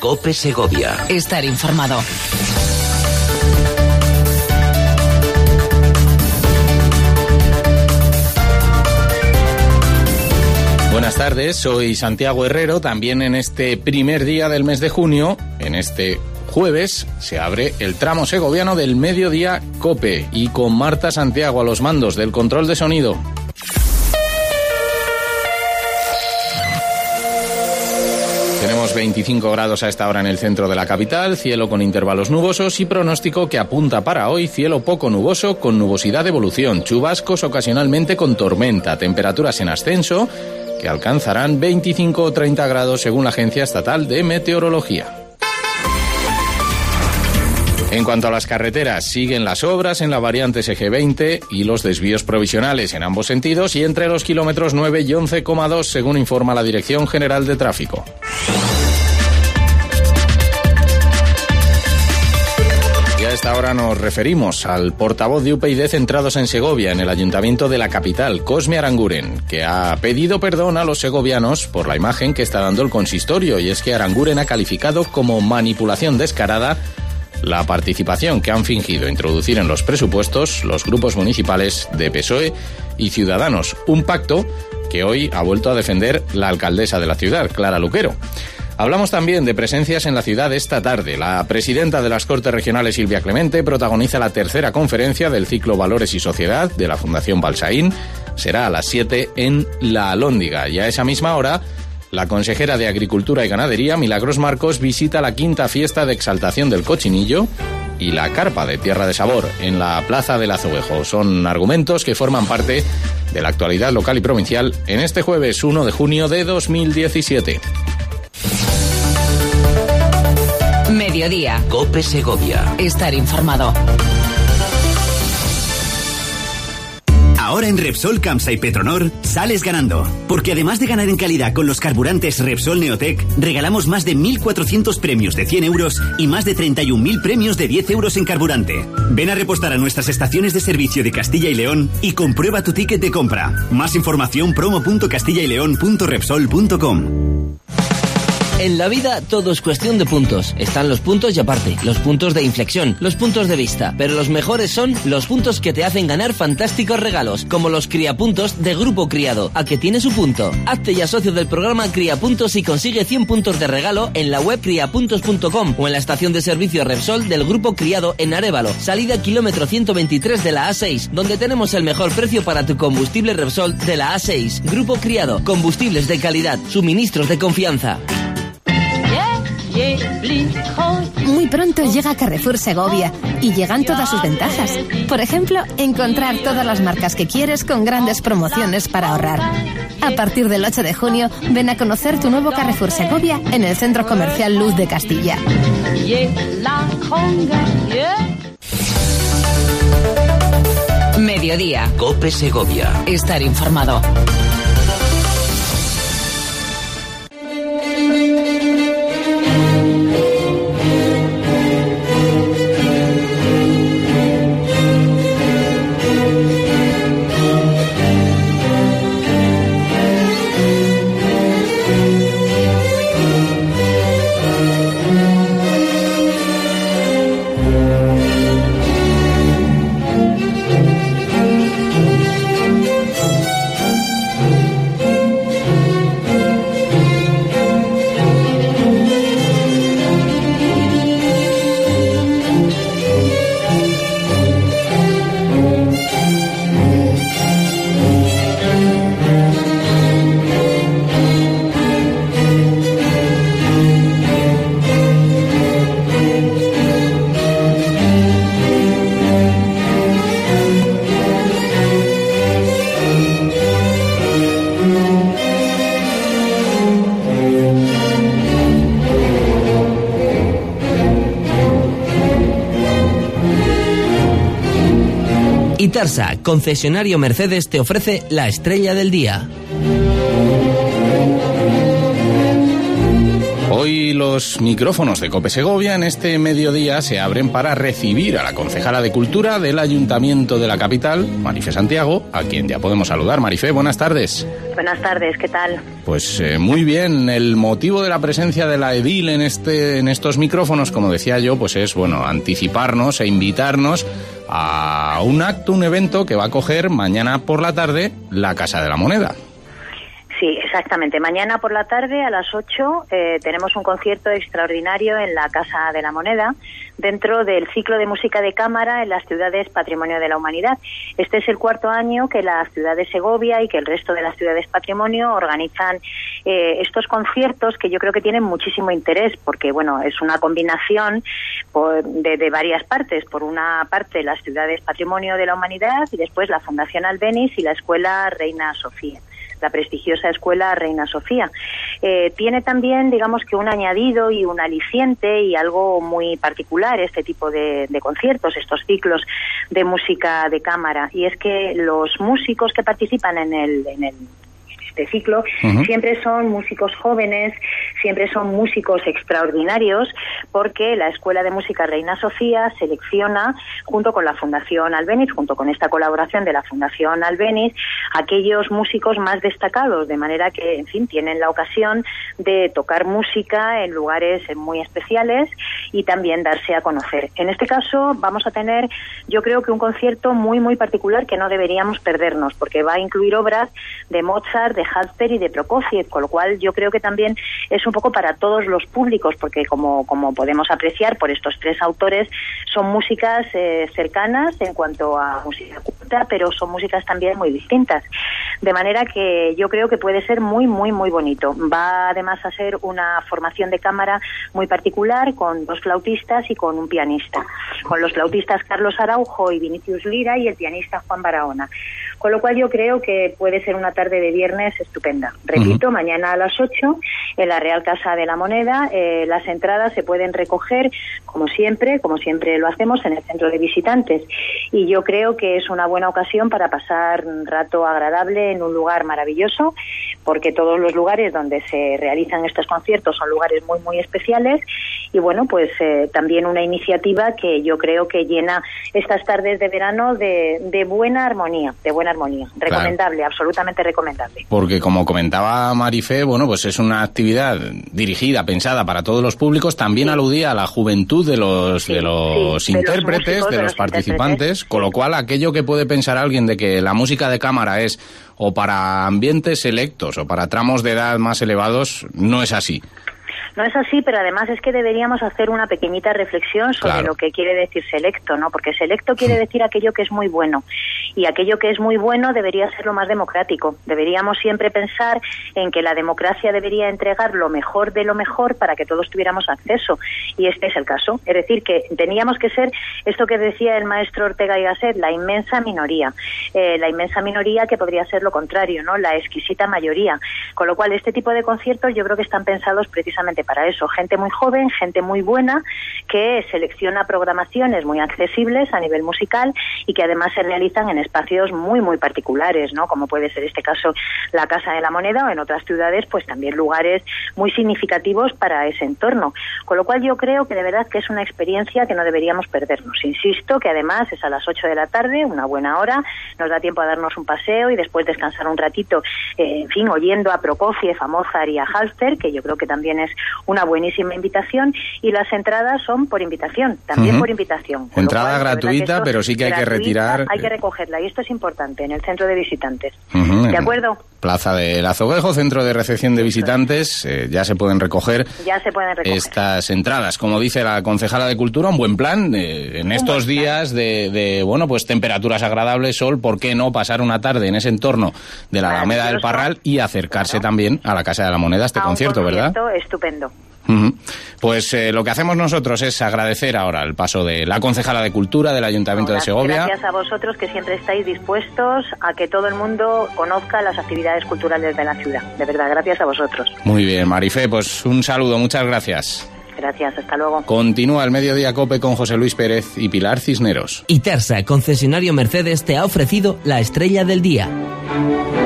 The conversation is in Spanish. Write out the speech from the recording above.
COPE Segovia. Estar informado. Buenas tardes, soy Santiago Herrero. También en este primer día del mes de junio, en este jueves, se abre el tramo segoviano del Mediodía COPE y con Marta Santiago a los mandos del control de sonido. Tenemos 25 grados a esta hora en el centro de la capital, cielo con intervalos nubosos y pronóstico que apunta para hoy cielo poco nuboso con nubosidad de evolución, chubascos ocasionalmente con tormenta, temperaturas en ascenso que alcanzarán 25 o 30 grados según la Agencia Estatal de Meteorología. En cuanto a las carreteras, siguen las obras en la variante SG20 y los desvíos provisionales en ambos sentidos y entre los kilómetros 9 y 11,2 según informa la Dirección General de Tráfico. Y a esta hora nos referimos al portavoz de UPyD centrados en Segovia, en el Ayuntamiento de la capital, Cosme Aranguren, que ha pedido perdón a los segovianos por la imagen que está dando el consistorio, y es que Aranguren ha calificado como manipulación descarada la participación que han fingido introducir en los presupuestos los grupos municipales de PSOE y Ciudadanos, un pacto que hoy ha vuelto a defender la alcaldesa de la ciudad, Clara Luquero. Hablamos también de presencias en la ciudad esta tarde. La presidenta de las Cortes Regionales, Silvia Clemente, protagoniza la tercera conferencia del ciclo Valores y Sociedad de la Fundación Balsaín. Será a las 7 en La Alhóndiga, y a esa misma hora la consejera de Agricultura y Ganadería, Milagros Marcos, visita la quinta fiesta de exaltación del cochinillo y la carpa de Tierra de Sabor en la Plaza del Azoguejo. Son argumentos que forman parte de la actualidad local y provincial en este jueves 1 de junio de 2017. Mediodía. COPE Segovia. Estar informado. Ahora en Repsol, Camsa y Petronor sales ganando, porque además de ganar en calidad con los carburantes Repsol Neotec, regalamos más de 1.400 premios de 100 euros y más de 31.000 premios de 10 euros en carburante. Ven a repostar a nuestras estaciones de servicio de Castilla y León y comprueba tu ticket de compra. Más información promo.castillaileon.repsol.com. En la vida todo es cuestión de puntos. Están los puntos y aparte, los puntos de inflexión, los puntos de vista, pero los mejores son los puntos que te hacen ganar fantásticos regalos, como los Criapuntos de Grupo Criado. ¿A que tiene su punto? Hazte ya socio del programa Criapuntos y consigue 100 puntos de regalo en la web criapuntos.com o en la estación de servicio Repsol del Grupo Criado en Arévalo, salida kilómetro 123 de la A6, donde tenemos el mejor precio para tu combustible Repsol de la A6. Grupo Criado, combustibles de calidad, suministros de confianza. Muy pronto llega Carrefour Segovia y llegan todas sus ventajas. Por ejemplo, encontrar todas las marcas que quieres con grandes promociones para ahorrar. A partir del 8 de junio, ven a conocer tu nuevo Carrefour Segovia en el Centro Comercial Luz de Castilla. Mediodía. COPE Segovia. Estar informado. Itarsa, concesionario Mercedes, te ofrece la estrella del día. hoy los micrófonos de COPE Segovia en este mediodía se abren para recibir a la concejala de Cultura del Ayuntamiento de la capital, Marifé Santiago, a quien ya podemos saludar. Marifé, buenas tardes. Buenas tardes, ¿qué tal? Pues muy bien. El motivo de la presencia de la edil en estos micrófonos, como decía yo, pues es, bueno, anticiparnos e invitarnos a un acto, un evento que va a acoger mañana por la tarde la Casa de la Moneda. Sí, exactamente. Mañana por la tarde a las 8 tenemos un concierto extraordinario en la Casa de la Moneda dentro del ciclo de música de cámara en las ciudades Patrimonio de la Humanidad. Este es el 4º año que la ciudad de Segovia y que el resto de las ciudades Patrimonio organizan estos conciertos que yo creo que tienen muchísimo interés porque, bueno, es una combinación de varias partes. Por una parte, las ciudades Patrimonio de la Humanidad y después la Fundación Albéniz y la Escuela Reina Sofía, la prestigiosa Escuela Reina Sofía. Tiene también, digamos que un añadido y un aliciente y algo muy particular este tipo de conciertos, estos ciclos de música de cámara, y es que los músicos que participan en este ciclo siempre son músicos jóvenes, siempre son músicos extraordinarios, porque la Escuela de Música Reina Sofía selecciona, junto con la Fundación Albéniz, junto con esta colaboración de la Fundación Albéniz, aquellos músicos más destacados, de manera que, en fin, tienen la ocasión de tocar música en lugares muy especiales y también darse a conocer. En este caso vamos a tener, yo creo que un concierto muy, muy particular que no deberíamos perdernos, porque va a incluir obras de Mozart, de Halffter y de Prokofiev, con lo cual yo creo que también es un poco para todos los públicos, porque como podemos apreciar por estos 3 autores, son músicas cercanas en cuanto a música culta, pero son músicas también muy distintas. De manera que yo creo que puede ser muy, muy, muy bonito. Va además a ser una formación de cámara muy particular, con 2 flautistas y con un pianista. Con los flautistas Carlos Araujo y Vinicius Lira y el pianista Juan Barahona. Con lo cual yo creo que puede ser una tarde de viernes estupenda. Repito, mañana a las 8 en la Real Casa de la Moneda. Las entradas se pueden recoger, como siempre lo hacemos, en el centro de visitantes. Y yo creo que es una buena ocasión para pasar un rato agradable en un lugar maravilloso, porque todos los lugares donde se realizan estos conciertos son lugares muy, muy especiales. Y bueno, pues también una iniciativa que yo creo que llena estas tardes de verano de buena armonía, recomendable, claro. Absolutamente recomendable. Porque como comentaba Marifé, bueno, pues es una actividad dirigida, pensada para todos los públicos, también aludía a la juventud de los intérpretes, de los participantes, con lo cual aquello que puede pensar alguien de que la música de cámara es o para ambientes selectos o para tramos de edad más elevados, no es así. No es así, pero además es que deberíamos hacer una pequeñita reflexión sobre lo que quiere decir selecto, ¿no? Porque selecto quiere decir aquello que es muy bueno. Y aquello que es muy bueno debería ser lo más democrático. Deberíamos siempre pensar en que la democracia debería entregar lo mejor de lo mejor para que todos tuviéramos acceso. Y este es el caso. Es decir, que teníamos que ser, esto que decía el maestro Ortega y Gasset, la inmensa minoría. La inmensa minoría que podría ser lo contrario, ¿no? La exquisita mayoría. Con lo cual, este tipo de conciertos yo creo que están pensados precisamente para eso. Gente muy joven, gente muy buena, que selecciona programaciones muy accesibles a nivel musical y que además se realizan en espacios muy, muy particulares, ¿no? Como puede ser este caso la Casa de la Moneda, o en otras ciudades, pues también lugares muy significativos para ese entorno. Con lo cual yo creo que de verdad que es una experiencia que no deberíamos perdernos. Insisto que además es a las 8 de la tarde, una buena hora, nos da tiempo a darnos un paseo y después descansar un ratito, en fin, oyendo a Prokofiev, a Mozart y a Halffter, que yo creo que también es una buenísima invitación, y las entradas son por invitación, también por invitación. Entrada gratuita, pero sí que hay que retirar. Hay que recogerla, y esto es importante, en el centro de visitantes. ¿De acuerdo? Plaza del Azoguejo, centro de recepción de visitantes, ya se pueden recoger estas entradas. Como dice la concejala de Cultura, un buen plan en estos días de bueno, pues temperaturas agradables, sol, ¿por qué no pasar una tarde en ese entorno de la Alameda del Parral y acercarse también a la Casa de la Moneda, este concierto, ¿verdad? Estupendo. Pues lo que hacemos nosotros es agradecer ahora el paso de la concejala de Cultura del Ayuntamiento de Segovia. Gracias a vosotros, que siempre estáis dispuestos a que todo el mundo conozca las actividades culturales de la ciudad. De verdad, gracias a vosotros. Muy bien, Marifé, pues un saludo, muchas gracias. Gracias, hasta luego. Continúa el Mediodía COPE con José Luis Pérez y Pilar Cisneros. Itarsa, concesionario Mercedes, te ha ofrecido la estrella del día.